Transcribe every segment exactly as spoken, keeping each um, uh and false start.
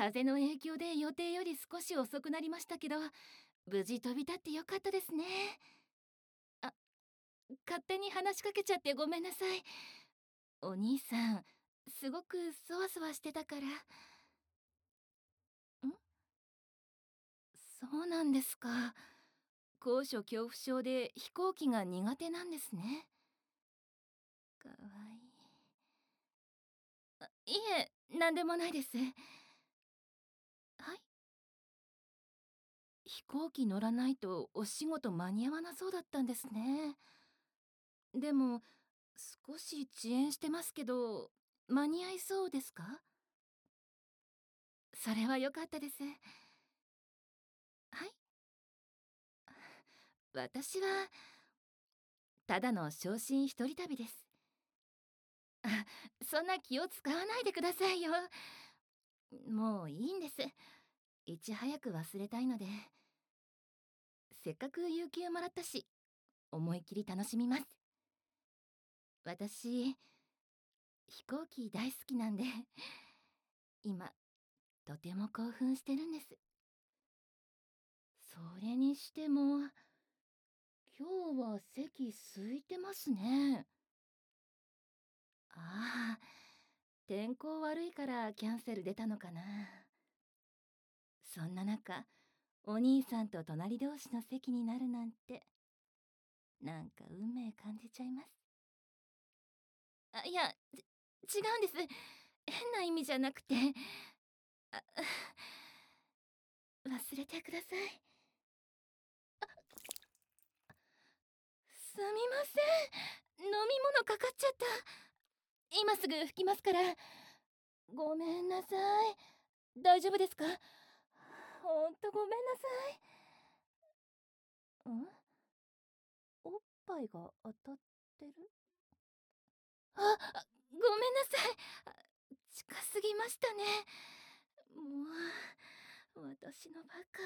風の影響で予定より少し遅くなりましたけど、無事飛び立ってよかったですね。あ、勝手に話しかけちゃってごめんなさい。お兄さん、すごくそわそわしてたから。んそうなんですか。高所恐怖症で飛行機が苦手なんですね。かわいい。あ、いえ、なんでもないです。はい。飛行機乗らないとお仕事間に合わなそうだったんですね。でも少し遅延してますけど、間に合いそうですか？それは良かったです。はい。私はただの昇進一人旅です。あ、そんな気を使わないでくださいよ。もういいんです。いち早く忘れたいので。せっかく有給もらったし、思いっきり楽しみます。私、飛行機大好きなんで、今とても興奮してるんです。それにしても今日は席空いてますね。ああ、天候悪いからキャンセル出たのかな。そんな中、お兄さんと隣同士の席になるなんて、なんか運命感じちゃいます。あ、いや、ち違うんです。変な意味じゃなくて、あ、忘れてください。すみません。飲み物かかっちゃった。今すぐ拭きますから。ごめんなさい。大丈夫ですか？ほんとごめんなさい。ん？おっぱいが当たってる？あ、あ、ごめんなさい。あ、近すぎましたね。もう、私のバカ。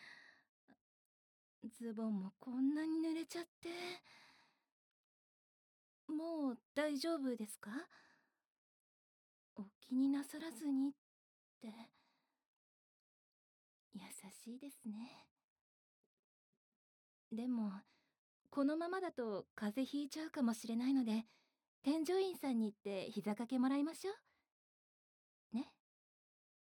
ズボンもこんなに濡れちゃって。もう大丈夫ですか？お気になさらずにって。優しいですね。でもこのままだと風邪ひいちゃうかもしれないので、添乗員さんに言って膝掛けもらいましょうね。